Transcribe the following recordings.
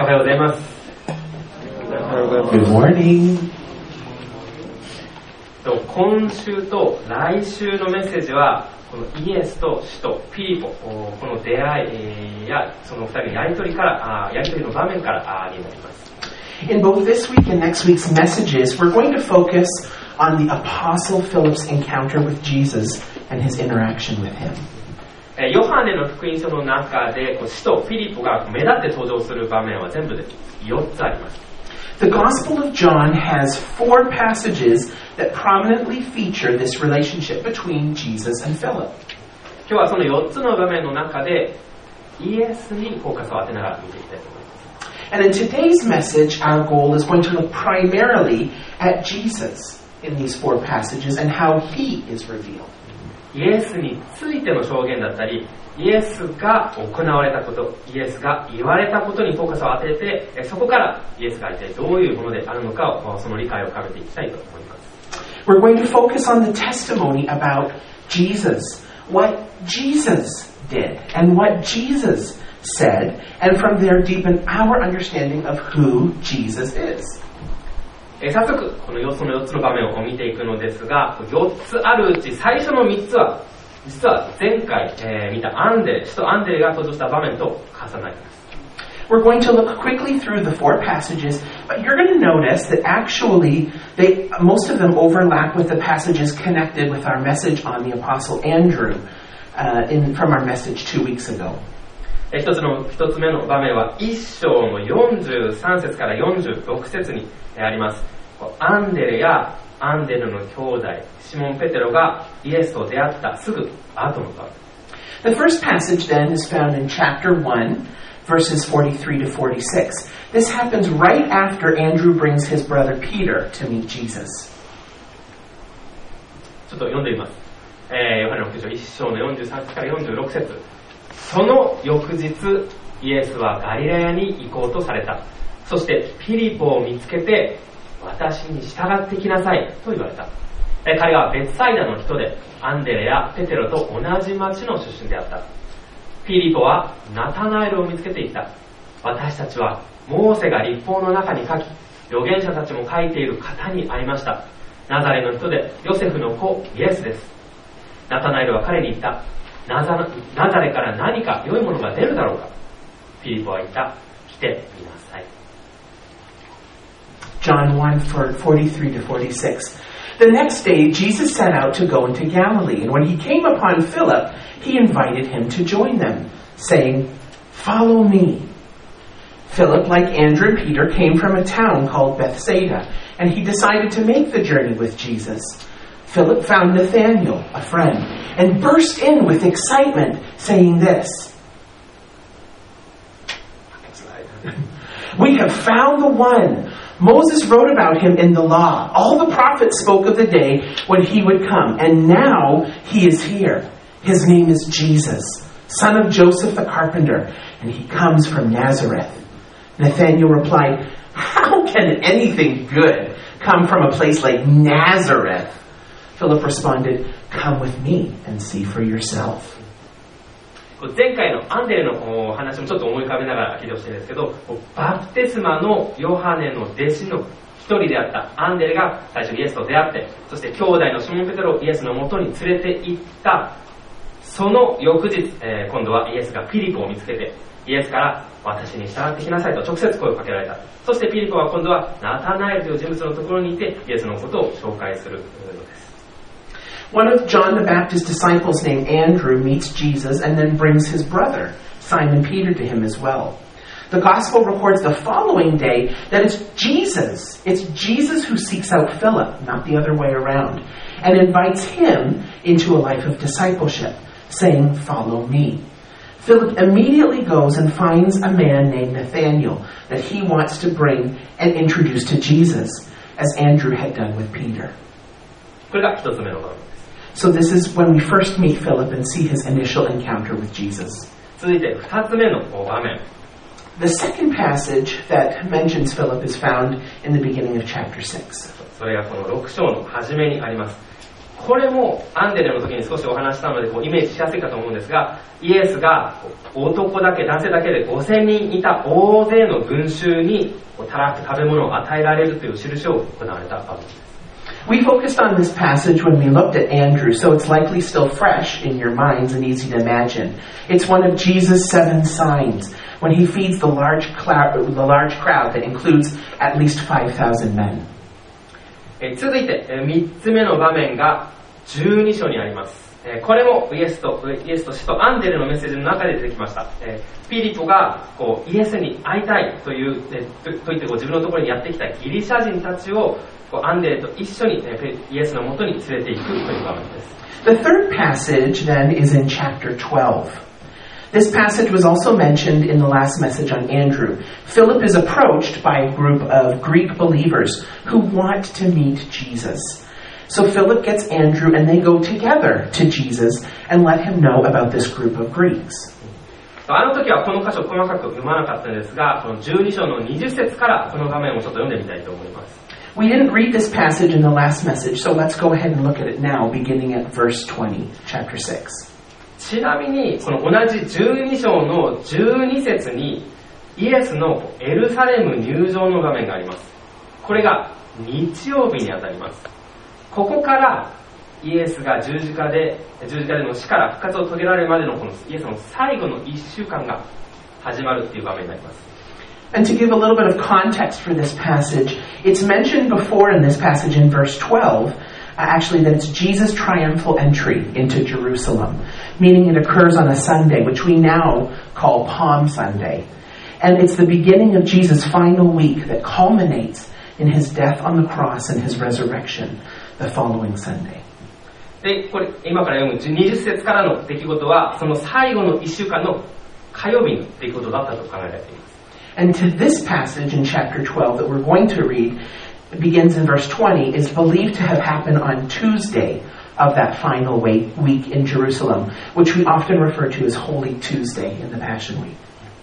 おはようございます。 Good morning. 今週と来週のメッセージはこのイエスと使徒ピリポこの出会いやその2人のやり取りの場面からになります。 In both this week and next week's messages, we're going to focus on the Apostle Philip's encounter with Jesus and his interaction with him. ヨハネの福音書の中で使徒ピリポが目立って登場する場面は全部で4つあります。 The Gospel of John has 4 passages that prominently feature this relationship between Jesus and Philip. 今日はその4つの場面の中でイエスにフォーカスを当てながら見ていきたいと思います。 And in today's message, our goal is going to look primarily at Jesus in these 4 passages and how he is revealed. イエスについての証言だったり、イエスが行われたこと、イエスが言われたことにフォーカスを当てて、そこからイエスが一体どういうものであるのかを、その理解を深めていきたいと思います。 We're going to focus on the testimony about Jesus, what Jesus did, and what Jesus said, and from there deepen our understanding of who Jesus is. 早速、このその4つの場面を見ていくのですが、4つあるうち最初の3つは、実は前回、見た使徒アンデレが登場した場面と重なります。 We're going to look quickly through the 4 passages, but you're going to notice that actually most of them overlap with the passages connected with our message on the Apostle Andrew from our message 2 weeks ago. 一つ目の場面は1章の43節から46節にあります。アンデレやアンデレの兄弟シモン・ペテロがイエスと出会ったすぐ後の場面。 The first passage then is found in chapter 1, verses 43 to 46. This happens right after Andrew brings his brother Peter to meet Jesus. ちょっと読んでみます。ヨハネの福音書1章の43節から46節。その翌日、イエスはガリラヤに行こうとされた。そしてピリポを見つけて、私に従ってきなさいと言われた。彼はベツサイダの人で、アンデレやペテロと同じ町の出身であった。ピリポはナタナエルを見つけていった。私たちはモーセが律法の中に書き、預言者たちも書いている方に会いました。ナザレの人でヨセフの子イエスです。ナタナエルは彼に言った。ナザレから何か良いものが出るだろうか。ピリポは言った。来てみなさい。 John 1, 43 to 46. The next day, Jesus set out to go into Galilee, and when he came upon Philip, he invited him to join them, saying, "Follow me." Philip, like Andrew and Peter, came from a town called Bethsaida, and he decided to make the journey with Jesus. Philip found Nathanael, a friend, and burst in with excitement, saying this, "We have found the one. Moses wrote about him in the law. All the prophets spoke of the day when he would come, and now he is here. His name is Jesus, son of Joseph the carpenter, and he comes from Nazareth." Nathanael replied, "How can anything good come from a place like Nazareth?" Philip responded, "Come with me and see for yourself." 前回のアンデレの話もちょっと思い浮かべながら聞いてほしいんですけど、バプテスマのヨハネの弟子の一人であったアンデレが最初にイエスと出会って、そして兄弟のシモン・ペテロをイエスのもとに連れて行ったその翌日、今度はイエスがピリポを見つけて、イエスから私に従ってきなさいと直接声をかけられた。そしてピリポは今度はナタナエルという人物のところにいてイエスのことを紹介するのです。 One of John the Baptist's disciples named Andrew meets Jesus and then brings his brother, Simon Peter, to him as well. The gospel records the following day that it's Jesus who seeks out Philip, not the other way around, and invites him into a life of discipleship, saying, "Follow me." Philip immediately goes and finds a man named Nathanael that he wants to bring and introduce to Jesus, as Andrew had done with Peter. これが一つ目の場面です。 So this is when we first meet Philip and see his initial encounter with Jesus. 続いて二つ目の場面。 The second passage that mentions Philip is found in the beginning of chapter 6. それがこの6章の初めにあります。 これもアンデレの時に少しお話したのでイメージしやすいかと思うんですが、イエスが男だけ男性だけで5000人いた大勢の群衆にたらふく食べ物を与えられるという印を行われた場面です。 We focused on this passage when we looked at Andrew, so it's likely still fresh in your minds and easy to imagine. It's one of Jesus' 7 signs when he feeds the large crowd that includes at least 5,000 men. 続いて3つ目の場面が12章にあります。これもイエスと使徒アンデレのメッセージの中で出てきました。ピリポがイエスに会いたいと言って自分のところにやってきたギリシャ人たちをアンデレと一緒にイエスのもとに連れて行くという場面です。 The third passage then is in chapter 12. This passage was also mentioned in the last message on Andrew. Philip is approached by a group of Greek believers who want to meet Jesus. So Philip gets Andrew and they go together to Jesus and let him know about this group of Greeks. あの時はこの箇所細かく読まなかったんですが、この12章の20節からこの場面をちょっと読んでみたいと思います。 We didn't read this passage in the last message, so let's go ahead and look at it now, beginning at verse 20, chapter 6. ちなみにこの同じ12章の12節にイエスのエルサレム入場の場面があります。これが日曜日にあたります。ここからイエスが十字架での死から復活を遂げられるまでのこのイエスの最後の1週間が始まるっていう場面になります。 And to give a little bit of context for this passage, it's mentioned before in this passage in verse 12, actually that it's Jesus' triumphal entry into Jerusalem, meaning it occurs on a Sunday, which we now call Palm Sunday. And it's the beginning of Jesus' final week that culminates in his death on the cross and his resurrection the following Sunday. で、これ今から読む20節からの出来事はその最後の1週間の火曜日の出来事だったと考えられています。 And to this passage in chapter 12 that we're going to read, it begins in verse 20, is believed to have happened on Tuesday of that final week in Jerusalem, which we often refer to as Holy Tuesday in the Passion Week.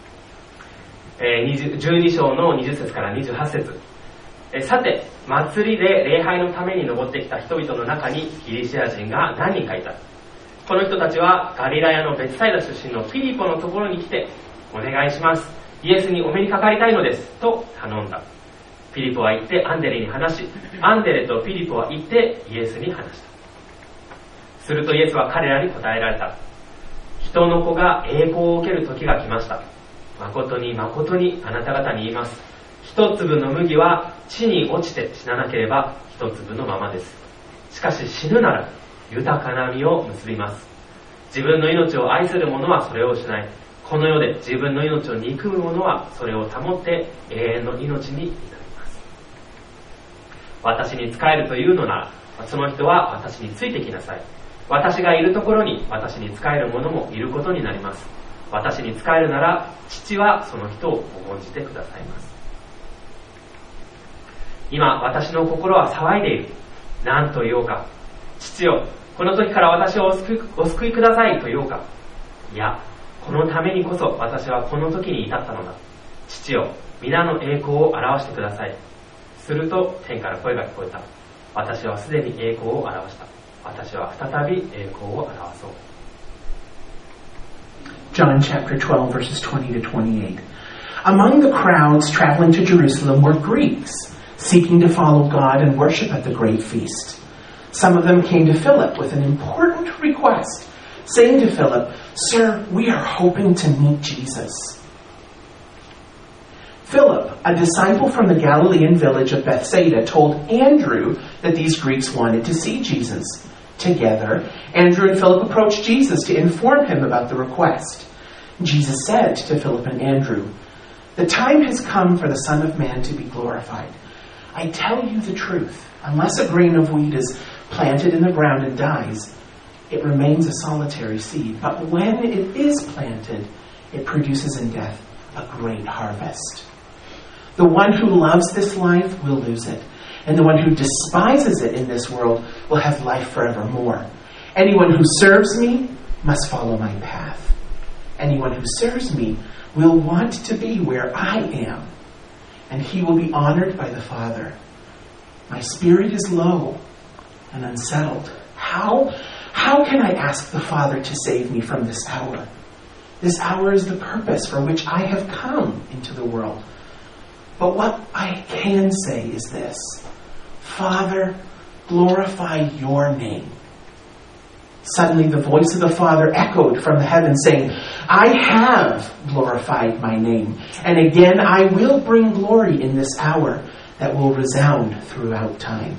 12章の20節から28節。さて、祭りで礼拝のために登ってきた人々の中にギリシア人が何人かいた。この人たちはガリラヤのベツサイダ出身のピリポのところに来て、お願いします。イエスにお目にかかりたいのですと頼んだ。ピリポは行ってアンデレに話し、アンデレとピリポは行ってイエスに話した。するとイエスは彼らに答えられた。人の子が栄光を受ける時が来ました。誠に誠にあなた方に言います。一粒の麦は地に落ちて死ななければ一粒のままです。しかし死ぬなら豊かな実を結びます。自分の命を愛する者はそれを失い、この世で自分の命を憎む者はそれを保って永遠の命に至ります。私に仕えるというのなら、その人は私についてきなさい。私がいるところに私に仕える者もいることになります。私に仕えるなら、父はその人を重んじてくださいます。今、私の心は騒いでいる。何と言おうか。父よ、この時から私をお救いくださいと言おうか。いや、このためにこそ私はこの時に至ったのだ。父よ、皆の栄光を表してください。すると天から声が聞こえた。私はすでに栄光を表した。私は再び栄光を表そう。 John chapter 12 verses 20 to 28. Among the crowds traveling to Jerusalem were Greeks, seeking to follow God and worship at the great feast. Some of them came to Philip with an important request, saying to Philip, Sir, we are hoping to meet Jesus. Philip, a disciple from the Galilean village of Bethsaida, told Andrew that these Greeks wanted to see Jesus. Together, Andrew and Philip approached Jesus to inform him about the request. Jesus said to Philip and Andrew, The time has come for the Son of Man to be glorified. I tell you the truth, unless a grain of wheat is planted in the ground and dies, it remains a solitary seed. But when it is planted, it produces in death a great harvest. The one who loves this life will lose it, and the one who despises it in this world will have life forevermore. Anyone who serves me must follow my path. Anyone who serves me will want to be where I am, and he will be honored by the Father. My spirit is low and unsettled. How can I ask the Father to save me from this hour? This hour is the purpose for which I have come into the world. But what I can say is this: Father, glorify your name. Suddenly the voice of the Father echoed from the heavens, saying, I have glorified my name, and again I will bring glory in this hour that will resound throughout time.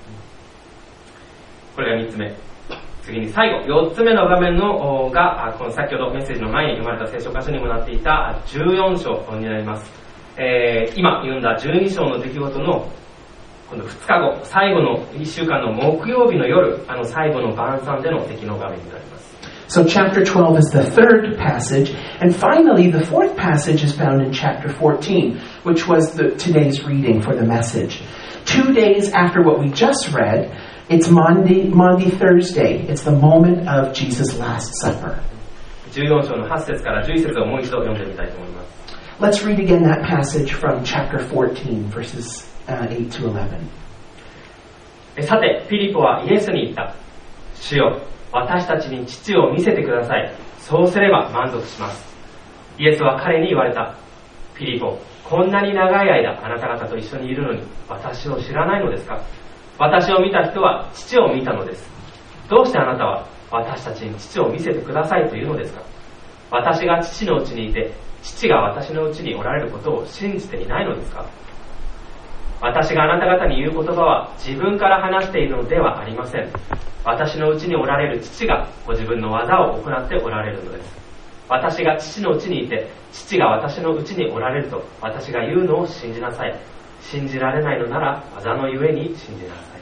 これが3つ目。次に最後、4つ目の場面のが、この先ほどメッセージの前に読まれた聖書箇所にもなっていた14章になります。今読んだ12章の出来事の今度2日後、最後の1週間の木曜日の夜、最後の晩餐での敵の場面になります。 So chapter 12 is the third passage, and finally the fourth passage is found in chapter 14, which was today's reading for the message. 2 days after what we just read, it's Maundy Thursday. It's the moment of Jesus' Last Supper. 14章の8節から11節をもう一度読んでみたいと思います。 Let's read again that passage from chapter 14, verses 8 to 11. さて、ピリポはイエスに言った。主よ、私たちに父を見せてください。そうすれば満足します。イエスは彼に言われた。ピリポ、こんなに長い間あなた方と一緒にいるのに私を知らないのですか？私を見た人は父を見たのです。どうしてあなたは私たちに父を見せてくださいというのですか？私が父のうちにいて、父が私のうちにおられることを信じていないのですか？私があなた方に言う言葉は自分から話しているのではありません。私のうちにおられる父がご自分の技を行っておられるのです。私が父のうちにいて、父が私のうちにおられると私が言うのを信じなさい。信じられないのなら技のゆえに信じなさい。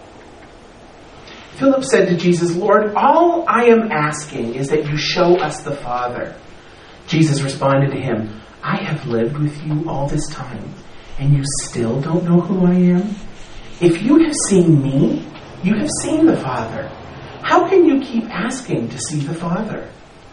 Philip said to Jesus, Lord, all I am asking is that you show us the Father. Jesus responded to him, I have lived with you all this time, and you still don't know who I am? If you have seen me, you have seen the Father. How can you keep asking to see the Father?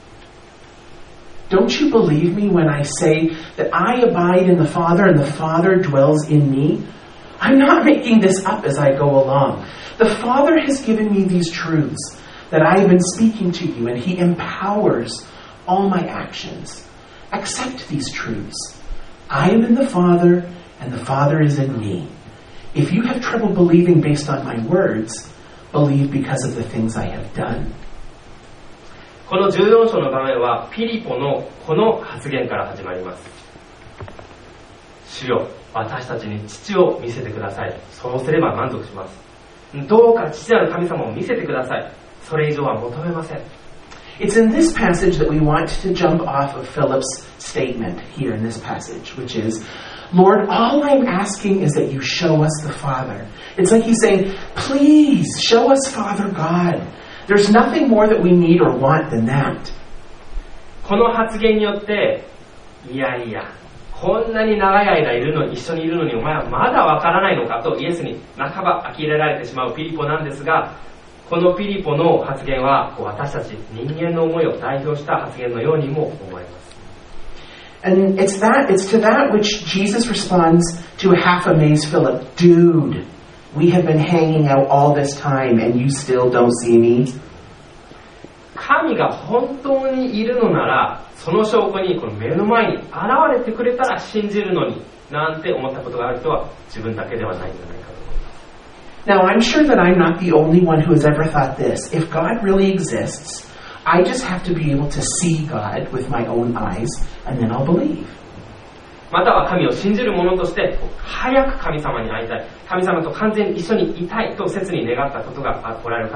Don't you believe me when I say that I abide in the Father and the Father dwells in me? I'm not making this up as I go along. The Father has given me these truths that I have been speaking to you, and He empowers all my actions. Accept these truths. I am in the Father, and the Father is in me. If you have trouble believing based on my words, believe because of the things I have done. この14章の場面はピリポのこの発言から始まります。主よ、私たちに父を見せてください。そうすれば満足します。どうか父なる神様を見せてください。それ以上は求めません。 It's in this passage that we want to jump off of Philip's statement here in this passage, which is, Lord, all I'm asking is that you show us the Father. It's like he's saying, please show us Father God. There's nothing more that we need or want than that. この発言によって、いやいや、こんなに長い間一緒にいるのにお前はまだわからないのかとイエスに半ば呆れられてしまうピリポなんですが、このピリポの発言は私たち人間の思いを代表した発言のようにも思えます。 And it's to that which Jesus responds to a half-amazed Philip. Dude, we have been hanging out all this time and you still don't see me? 神が本当にいるのなら、その証拠にこの目の前に現れてくれたら信じるのになんて思ったことがある人は自分だけではないんじゃないかと思います。 Now, I'm sure that I'm not the only one who has ever thought this. If God really exists, I just have to be able to see God with my own eyes, and then I'll believe. または神を信じる者として早く神様に会いたい、神様と完全に一緒にいたいと切に願ったことがある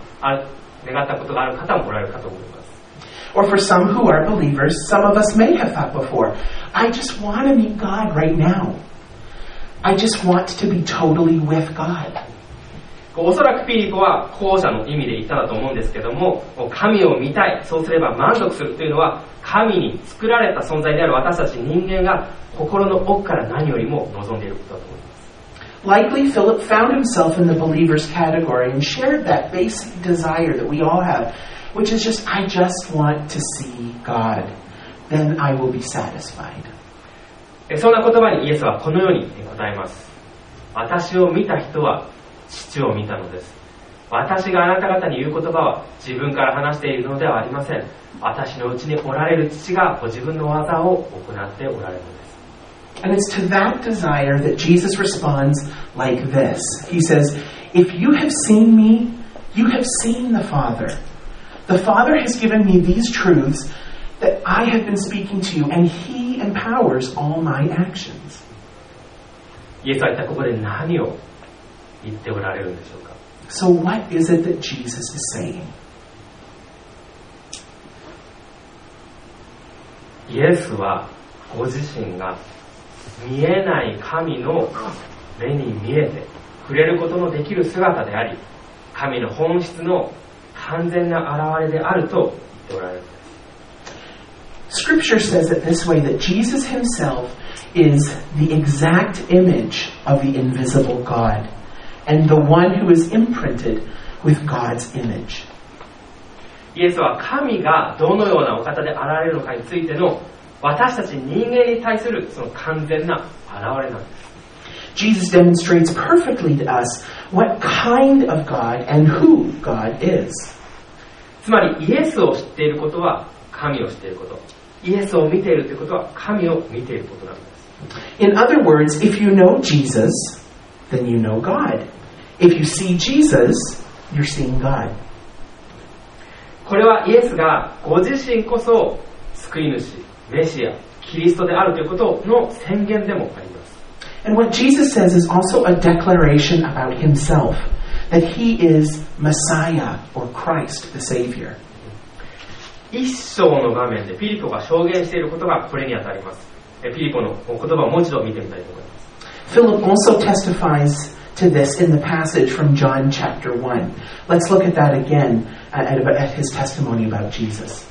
方もおられるかと思います。 Or for some who are believers, some of us may have thought before, I just want to meet God right now. I just want to be totally with God. おそらくピリポは後者の意味で言ったんだと思うんですけども、神を見たい、そうすれば満足するというのは神に作られた存在である私たち人間が心の奥から何よりも望んでいることだと思います。 Likely Philip found himself in the believer's category and shared that basic desire that we all have, which is just, I just want to see God. Then I will be satisfied. そんな言葉にイエスはこのように答えます。私を見た人は父を見たのです。 私があなた方に言う言葉は自分から話しているのではありません。私のうちにおられる父がご自分の技を行っておられるのです。 And it's to that desire that Jesus responds like this. He says, "If you have seen me, you have seen the Father. The Father has given me these truths that I have been speaking to you, and He empowers all my actions." イエスは一体ここで何を言っておられるんでしょうか。 So what is it that Jesus is saying? イエスはご自身が見えない神の目に見えて触れることのできる姿であり、神の本質の完全な現れであると言っておられる。 Scripture says it this way, that Jesus himself is the exact image of the invisible God, and the one who is imprinted with God's image. イエスは神がどのようなお方であられるのかについての私たち人間に対するその完全な現れなんです。 Jesus demonstrates perfectly to us what kind of God and who God is. つまりイエスを知っていることは神を知っていること。イエスを見ているということは神を見ていることなんです。 In other words, if you know Jesus, then you know God. If you see Jesus, you're seeing God. これはイエスがご自身こそ救い主、メシア、キリストであるということの宣言でもあります。 And what Jesus says is also a declaration about himself, that he is Messiah or Christ the Savior. 一章の場面でピリポが証言していることがこれにあたります。ピリポの言葉をもう一度見てみたいと思います。 Philip also testifies to this in the passage from John chapter 1. Let's look at that again at his testimony about Jesus.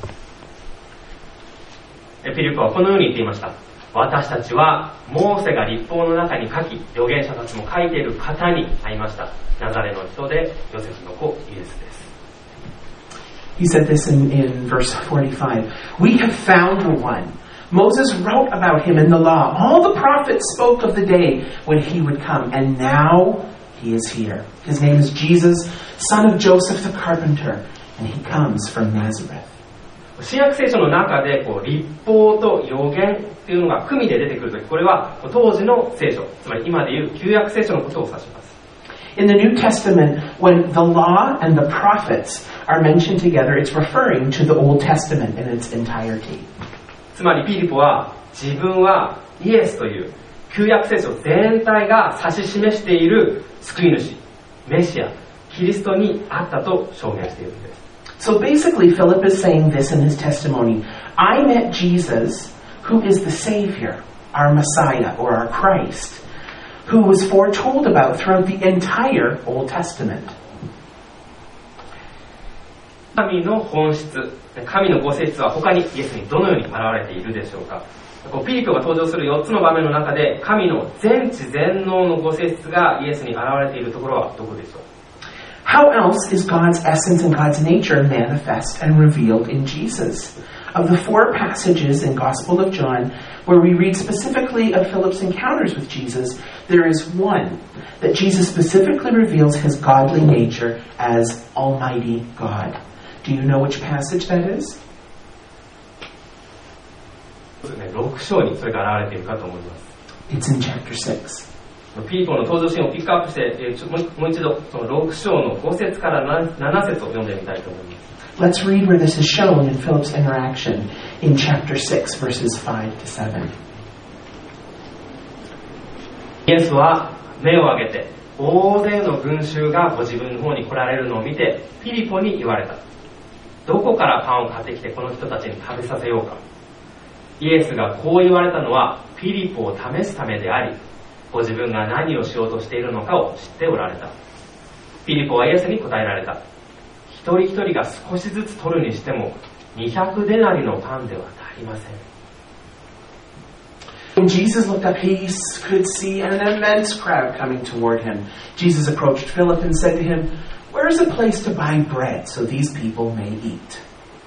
ピリポはこのように言っていました。私たちはモーセが律法の中に書き、預言者たちも書いている方に会いました。ナザレの人でヨセフの子イエスです。 He said this in verse 45. We have found the one. Moses wrote about him in the law. All the prophets spoke of the day when he would come. And now he is here. His name is Jesus, son of Joseph the carpenter. And he comes from Nazareth. 新約聖書の中で律法と預言というのが組で出てくるとき、これは当時の聖書、つまり今でいう旧約聖書のことを指します。 In the New Testament, when the law and the prophets are mentioned together, it's referring to the Old Testament in its entirety. つまりピリポは自分はイエスという旧約聖書全体が指し示している救い主、メシア、キリストにあったと証言しているんです。 So basically, Philip is saying this in his testimony. I met Jesus, who is the Savior, our Messiah, or our Christ, who was foretold about throughout the entire Old Testament. 神の本質、神のご性質は他にイエスにどのように現れているでしょうか。ピリポが登場する4つの場面の中で神の全知全能のご性質がイエスに現れているところはどこでしょう。 How else is God's essence and God's nature manifest and revealed in Jesus? Of the 4 passages in Gospel of John where we read specifically of Philip's encounters with Jesus, there is one that Jesus specifically reveals his godly nature as Almighty God. Do you know which passage that is? 6章にそれが現れているかと思います。 It's in chapter 6. ピリポの登場シーンをピックアップして、もう一度その6章の5節から7節を読んでみたいと思います。 Let's read where this is shown in Philip's interaction in chapter 6, verses 5 to 7. イエスは目を上げて大勢の群衆がご自分の方に来られるのを見てピリポに言われた。どこからパンを買ってきてこの人たちに食べさせようか。イエスがこう言われたのはピリポを試すためであり、ご自分が何をしようとしているのかを知っておられた。ピリポはイエスに答えられた。一人一人が少しずつ取るにしても200デナリのパンでは足りません。 When Jesus looked up, he could see an immense crowd coming toward him. Jesus approached Philip and said to him, "Where is a place to buy bread so these people may eat?"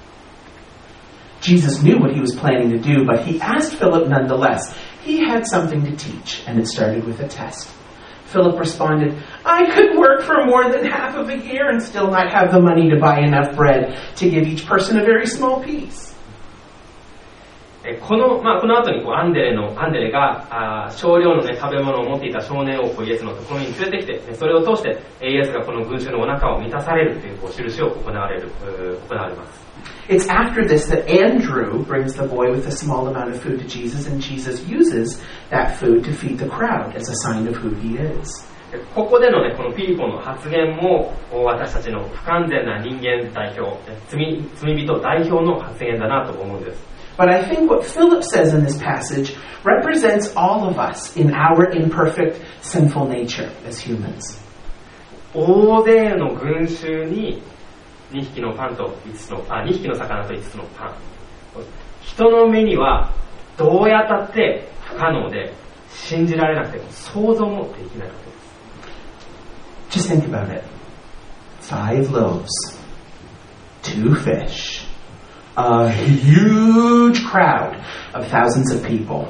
Jesus knew what he was planning to do, but he asked Philip nonetheless. He had something to teach, and it started with a test. Philip responded, I could work for more than half of a year and still not have the money to buy enough bread to give each person a very small piece. この後にアンデレが少量の、食べ物を持っていた少年をイエスのところに連れてきて、それを通してイエスがこの群衆のお腹を満たされるという印を行われます。 It's after this that Andrew brings the boy with a small amount of food to Jesus, and Jesus uses that food to feed the crowd as a sign of who he is. ここでのこのピリポの発言も私たちの不完全な人間代表、罪人代表の発言だなと思うんです。 But I think what Philip says in this passage represents all of us in our imperfect, sinful nature as humans. 大勢の群衆に2匹の魚と5つのパン。人の目にはどうやったって不可能で信じられなくても想像もできないわけです。 Just think about it. 5 loaves, 2 fish, a huge crowd of thousands of people.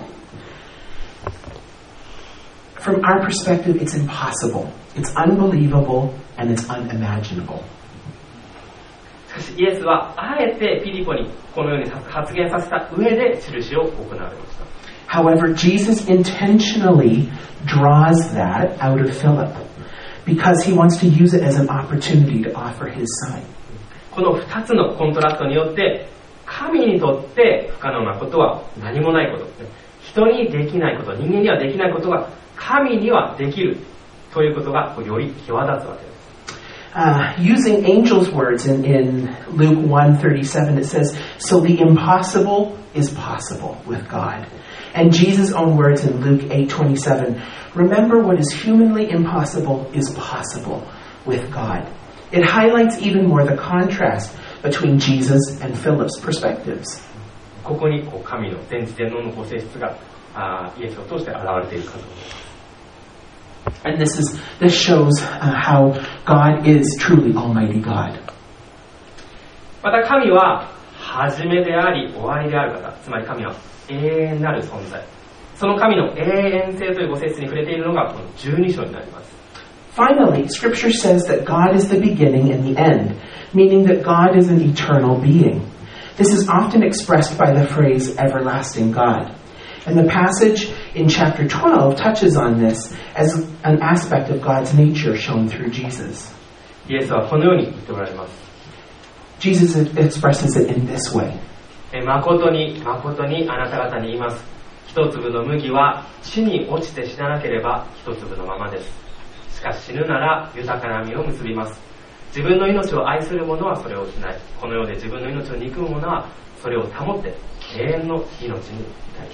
From our perspective, it's impossible. It's unbelievable and it's unimaginable. しかしイエスはあえてピリポにこのように発言させた上で印を行われました。 However, Jesus intentionally draws that out of Philip because he wants to use it as an opportunity to offer his sign. この2つのコントラストによって神にとって不可能なことは何もないことですね。人にできないこと、人間にはできないことが神にはできるということがより際立つわけです。 Using angels' words in Luke 1:37, it says, so the impossible is possible with God. And Jesus' own words in Luke 8:27, remember what is humanly impossible is possible with God. It highlights even more the contrast between Jesus and Philip's perspectives. ここに神の全知全能の性質がイエスを通して現れているかと思います。 And this shows how God is truly Almighty God. また神は初めであり終わりである方、つまり神は永遠なる存在。その神の永遠性というご性質に触れているのがこの12章になります。 Finally, Scripture says that God is the beginning and the end, meaning that God is an eternal being. This is often expressed by the phrase everlasting God. And the passage in chapter 12 touches on this as an aspect of God's nature shown through Jesus. イエスはこのように言っておられます。 Jesus expresses it in this way. 誠に誠にあなた方に言います。一粒の麦は地に落ちて死ななければ一粒のままです。しかし死ぬなら豊かな実を結びます。自分の命を愛する者はそれを失い、この世で自分の命を憎む者はそれを保って永遠の命に至ります。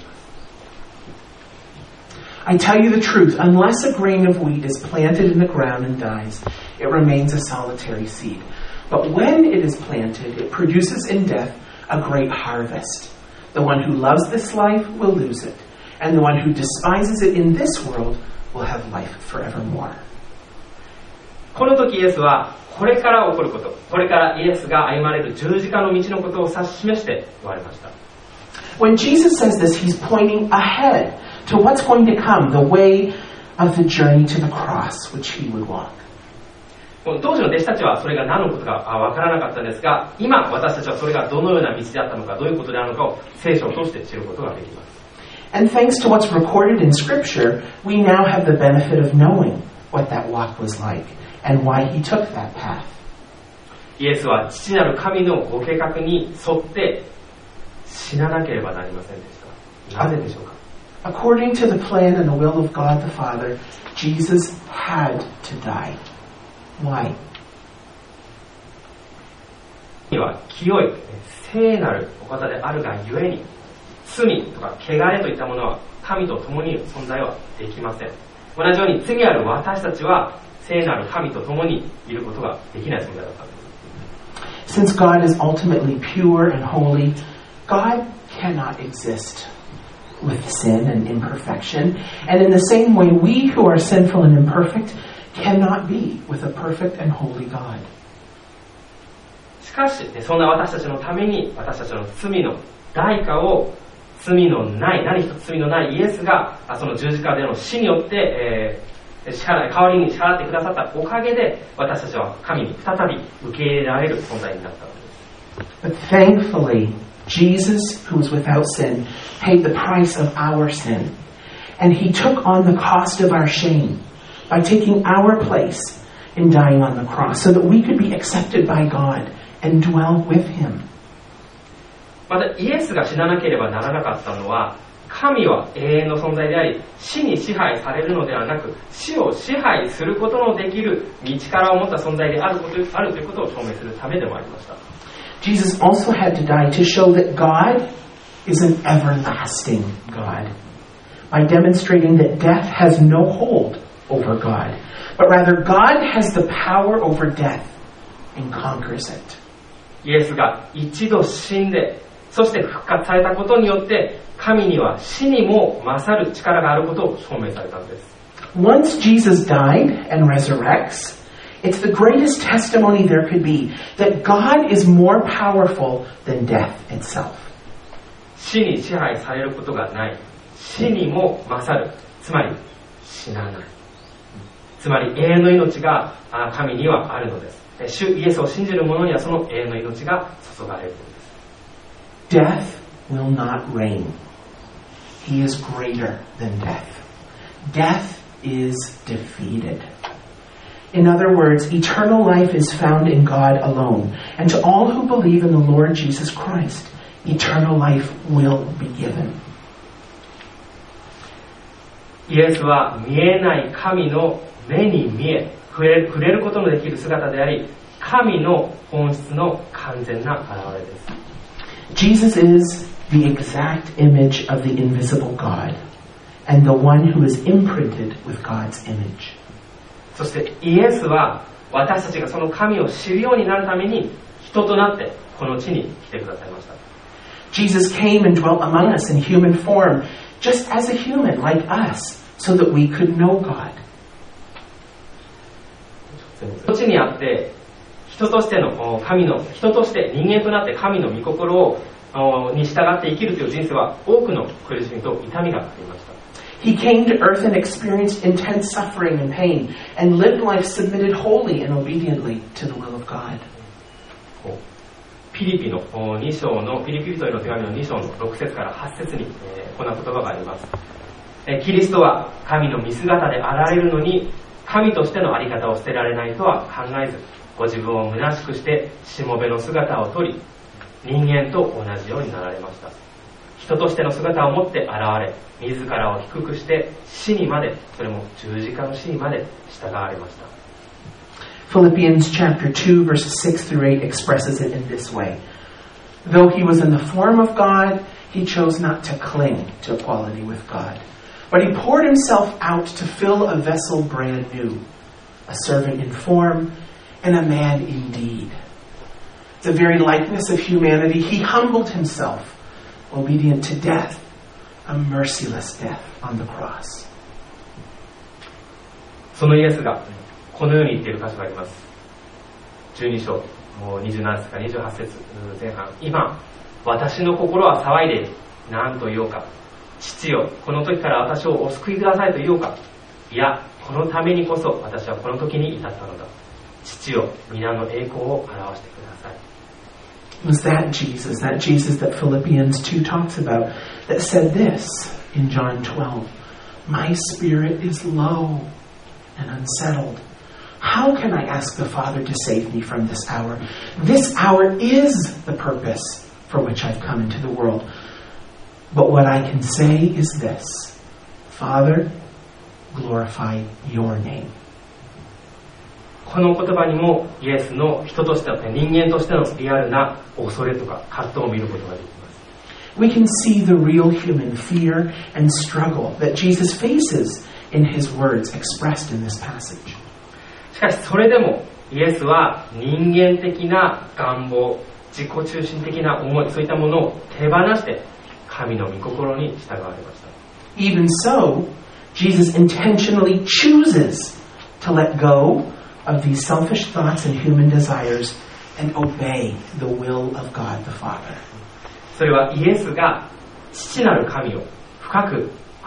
I tell you the truth, unless a grain of wheat is planted in the ground and dies, it remains a solitary seed. But when it is planted, it produces in death a great harvest. The one who loves this life will lose it, and the one who despises it in this world will have life forevermore. この時イエスはこれから起こること、これからイエスが歩まれる十字架の道のことを指し示して言われました。 When Jesus says this, he's pointing ahead to what's going to come, the way of the journey to the cross, which he would walk. 当時の弟子たちはそれが何のことか分からなかったんですが、今私たちはそれがどのような道であったのか、どういうことであるのかを聖書を通して知ることができます。 And thanks to what's recorded in Scripture, we now have the benefit of knowing what that walk was like and why he took that path. イエスは父なる神のご計画に沿って死ななければなりませんでした。なぜでしょうか？ According to the plan and the will of God the Father, Jesus had to die. Why? 神は清い、聖なるお方であるがゆえに、罪とか汚れといったものは神と共に存在はできません。同じように罪ある私たちは聖なる神と共にいることができない存在だったんです。 Since God is ultimately pure and holy, God cannot exist with sin and imperfection. And in the same way, we who are sinful and imperfect cannot be with a perfect and holy God. しかし、そんな私たちのために私たちの罪の代価を何一つ罪のないイエスがその十字架での死によって、 代わりに支払ってくださったおかげで、私たちは神に再び受け入れられる存在になったのです。 But thankfully, Jesus, who was without sin, paid the price of our sin. And he took on the cost of our shame by taking our place in dying on the cross so that we could be accepted by God and dwell with him. またイエスが死ななければならなかったのは、神は永遠の存在であり、死に支配されるのではなく、死を支配することのできる道からを持った存在であるということを証明するためでもありました。 Jesus also had to die to show that God is an everlasting God, by demonstrating that death has no hold over God, but rather God has the power over death and conquers it. イエスが一度死んで、そして復活されたことによって、神には死にも勝る力があることを証明されたのです。 Once Jesus died and resurrects, it's the greatest testimony there could be that God is more powerful than death itself. 死に支配されることがない。死にも勝る。つまり死なない。つまり永遠の命が神にはあるのです。主イエスを信じる者にはその永遠の命が注がれるのです。 Death will not reign. He is greater than death. Death is defeated. In other words, eternal life is found in God alone. And to all who believe in the Lord Jesus Christ, eternal life will be given. イエスは見えない神の目に見え、触れることのできる姿であり、神の本質の完全な現れです。 Jesus is the exact image of the invisible God, and the one who is imprinted with God's image. そしてイエスは私たちがその神を知るようになるために人となってこの地に来てくださいました。 Jesus came and dwelt among us in human form, just as a human like us, so that we could know God. この地にあって人としての人として人間となって神の御心に従って生きるという人生は多くの苦しみと痛みがありました。 He came to earth and experienced intense suffering and pain, and lived life submitted wholly and obediently to the will of God. ピリピの2章のピリピ人への手紙の2章の6節から8節にこんな言葉があります。キリストは神の見姿であられるのに神としての在り方を捨てられないとは考えず、ご自分を虚しくしてしもべの姿をとり、人間と同じようになられました。人としての姿を持って現れ、自らを低くして死にまで、それも十字架の死にまで従われました。 Philippians chapter 2 verses 6 through 8 expresses it in this way. Though he was in the form of God, he chose not to cling to equality with God, but he poured himself out to fill a vessel brand new, a servant in form and a man indeed. The very likeness of humanity, he humbled himself, obedient to death, a merciless death on the cross. そのイエスがこのように言っている箇所があります。12章27節から28節前半。今、私の心は騒いでいる。何と言おうか。父よ、この時から私をお救いくださいと言おうか。いや、このためにこそ私はこの時に至ったのだ。父よ、皆の栄光を表してください。 It was that Jesus that Philippians 2 talks about, that said this in John 12, My spirit is low and unsettled. How can I ask the Father to save me from this hour? This hour is the purpose for which I've come into the world. But what I can say is this, Father, glorify your name. この言葉にもイエスの人としての人間としてのリアルな恐れとか葛藤を見ることができます。 We can see the real human fear and struggle that Jesus faces in his words expressed in this passage. しかしそれでもイエスは人間的な願望、自己中心的な思い、そういったものを手放して神の御心に従われました。 Even so, Jesus intentionally chooses to let go of these selfish thoughts and human desires and obey the will of God the Father. それはイエスが父なる神を深く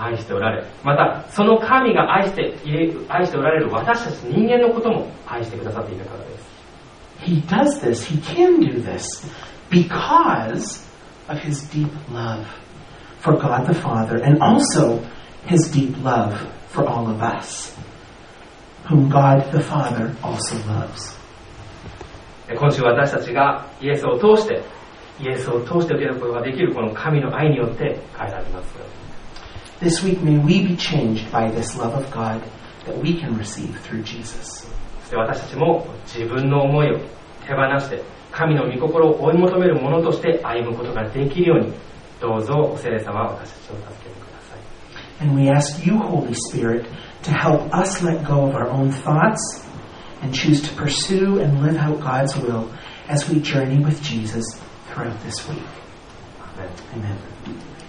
愛しておられ、またその神が愛しておられる私たち人間のことも愛してくださっているからです。 He does this, he can do this, because of his deep love for God the Father, and also his deep love for all of us, whom God the Father also loves. 今週私たちがイエスを通して受けることができるこの神の愛によって変えられます。 This week may we be changed by this love of God that we can receive through Jesus. そして私たちも自分の思いを手放して神の御心を追い求める者として歩むことができるように、どうぞお聖霊様は私たちを助けてください。 And we ask you, Holy Spirit, to help us let go of our own thoughts and choose to pursue and live out God's will as we journey with Jesus throughout this week. Amen. Amen.